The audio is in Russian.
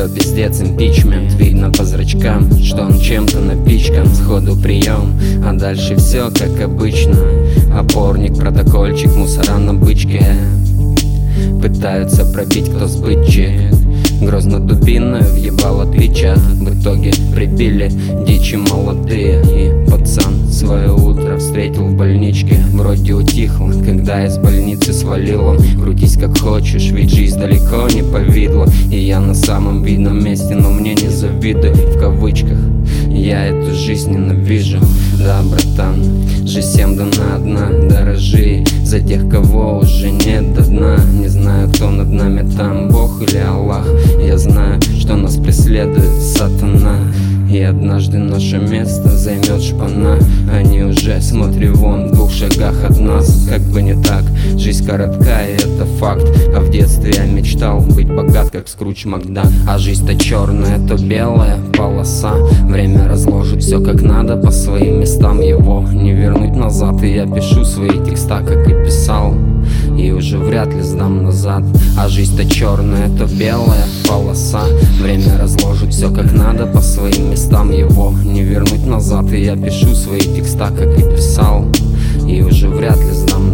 Все пиздец, импичмент. Видно по зрачкам, что он чем-то напичкан. Сходу прием, а дальше все как обычно. Опорник, протокольчик, мусора на бычке. Пытаются пробить, кто сбытчик. Грозно дубиной въебало твича. В итоге прибили дичи молодые. И пацан свое утро встретил в больничке. Вроде утихло, когда из больницы свалил он. Крутись как хочешь, ведь жизнь далеко не повидло. И я на самом видном месте, но мне не завидуй. В кавычках, я эту жизнь ненавижу. Да, братан, жизнь всем дана одна. Дорожи за тех, кого уже нет до дна. Не знаю, кто над нами там, Бог или Аллах. Я знаю, что нас преследует сатана. И однажды наше место займет шпана. Они уже, смотри вон, в 2 шагах от нас. Как бы не так, жизнь коротка, и это факт. А в детстве я мечтал быть богат, как Скрудж Макдак. А жизнь то черная, то белая полоса. Время разложит все как надо по своим местам. Его не вернуть назад. И я пишу свои текста, как и писал, и уже вряд ли сдам назад. А жизнь то черная, то белая полоса. Время разложит все как надо по своим местам. Его не вернуть назад. И я пишу свои текста, как и писал, и уже вряд ли сдам